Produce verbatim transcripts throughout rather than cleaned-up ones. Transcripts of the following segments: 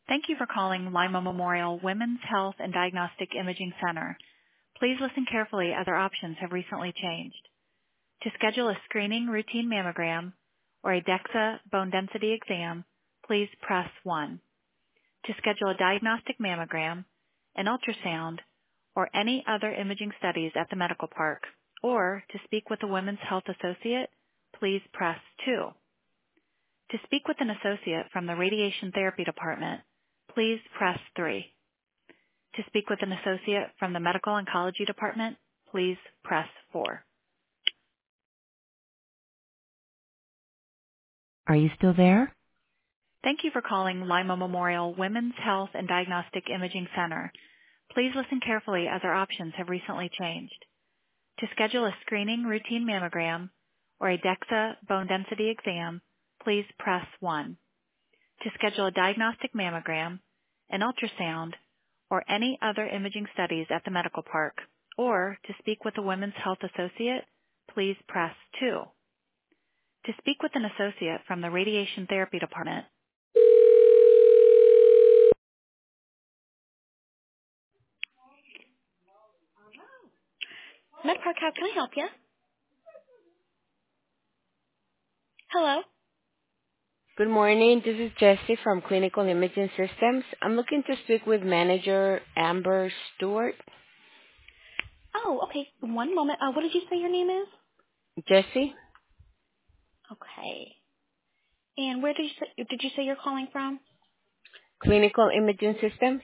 Thank you for calling Lima Memorial Women's Health and Diagnostic Imaging Center. Please listen carefully as our options have recently changed. To schedule a screening routine mammogram or a DEXA bone density exam, please press one. To schedule a diagnostic mammogram, an ultrasound, or any other imaging studies at the medical park, or to speak with a women's health associate, please press two. To speak with an associate from the radiation therapy department, please press three. To speak with an associate from the medical oncology department, please press four. Are you still there? Thank you for calling Lima Memorial Women's Health and Diagnostic Imaging Center. Please listen carefully as our options have recently changed. To schedule a screening routine mammogram or a DEXA bone density exam, please press one. To schedule a diagnostic mammogram, an ultrasound, or any other imaging studies at the medical park, or to speak with a women's health associate, please press two. To speak with an associate from the radiation therapy department, MedPark, how can I help you? Hello? Good morning. This is Jessie from Clinical Imaging Systems. I'm looking to speak with manager Amber Stewart. Oh, okay. One moment. Uh, what did you say your name is? Jessie, Okay. And where did you say, did you say you're calling from? Clinical Imaging Systems.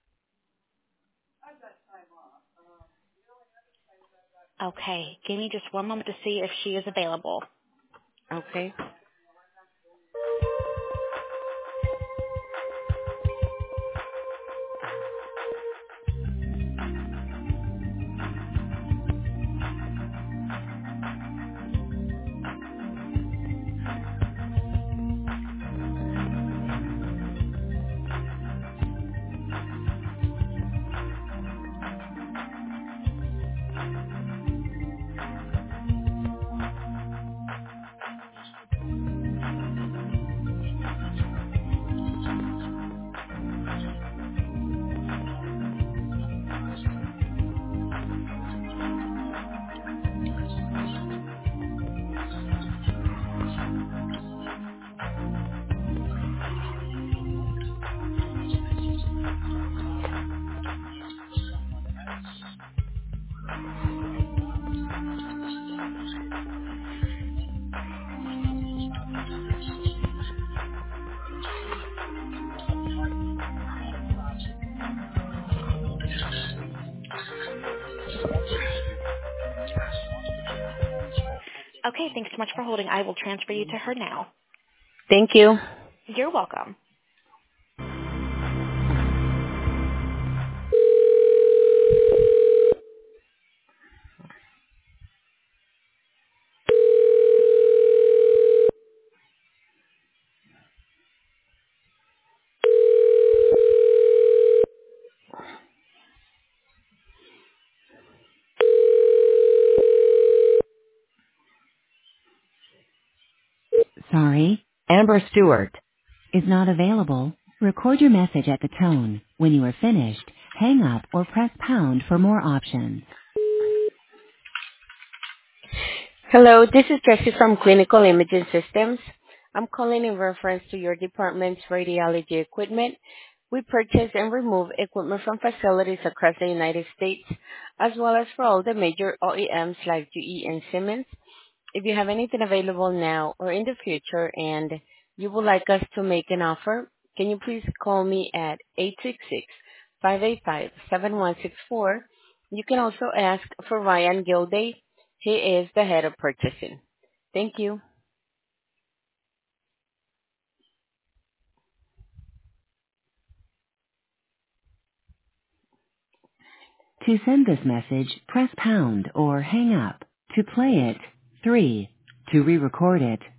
Okay. Give me just one moment to see if she is available. Okay. Okay, thanks so much for holding. I will transfer you to her now. Thank you. You're welcome. Sorry, Amber Stewart is not available. Record your message at the tone. When you are finished, hang up or press pound for more options. Hello, this is Jessie from Clinical Imaging Systems. I'm calling in reference to your department's radiology equipment. We purchase and remove equipment from facilities across the United States, as well as for all the major O E Ms like G E and Siemens. If you have anything available now or in the future and you would like us to make an offer, can you please call me at eight six six, five eight five, seven one six four. You can also ask for Ryan Gilday. He is the head of purchasing. Thank you. To send this message, press pound or hang up. To play it, three. To re-record it,